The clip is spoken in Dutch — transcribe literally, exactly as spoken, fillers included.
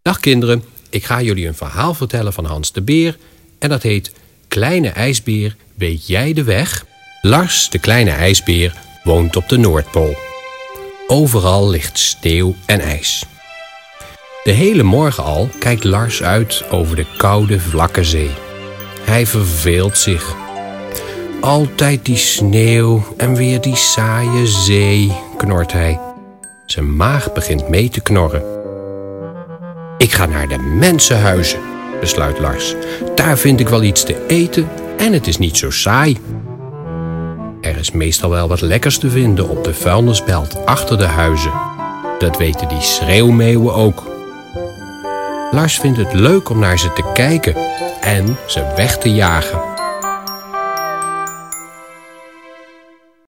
Dag kinderen, ik ga jullie een verhaal vertellen van Hans de Beer en dat heet Kleine ijsbeer, weet jij de weg? Lars, de kleine ijsbeer, woont op de Noordpool. Overal ligt sneeuw en ijs. De hele morgen al kijkt Lars uit over de koude, vlakke zee. Hij verveelt zich. Altijd die sneeuw en weer die saaie zee, knort hij. Zijn maag begint mee te knorren. Ik ga naar de mensenhuizen, besluit Lars. Daar vind ik wel iets te eten en het is niet zo saai. Er is meestal wel wat lekkers te vinden op de vuilnisbelt achter de huizen. Dat weten die schreeuwmeeuwen ook. Lars vindt het leuk om naar ze te kijken en ze weg te jagen.